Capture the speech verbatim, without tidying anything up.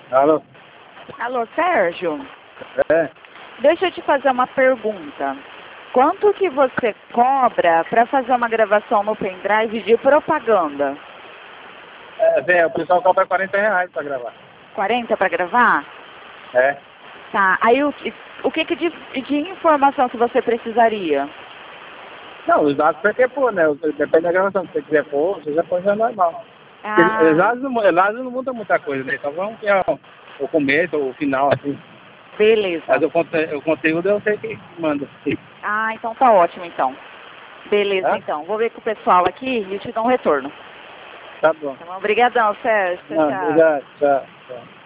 Alô? Alô, Sérgio? É? Deixa eu te fazer uma pergunta. Quanto que você cobra para fazer uma gravação no pendrive de propaganda? É, velho, o pessoal cobra quarenta reais pra gravar. quarenta para gravar? É? Tá. Aí o, o que, que de, de informação que você precisaria? Não, os dados você quer pôr, né? Depende da gravação. Se você quiser pôr, você já põe já normal. Ah, Os dados não, os dados não muda muita coisa, né? Só vão ter o, o começo, o final, assim. beleza. Mas o, conte, o conteúdo eu sei que manda. Ah, então tá ótimo, então. Beleza, Tá? então. Vou ver com o pessoal aqui e te dou um retorno. Tá bom. Tá bom? Obrigadão, Sérgio. Tchau, Não, tchau. obrigado. Tchau, tchau.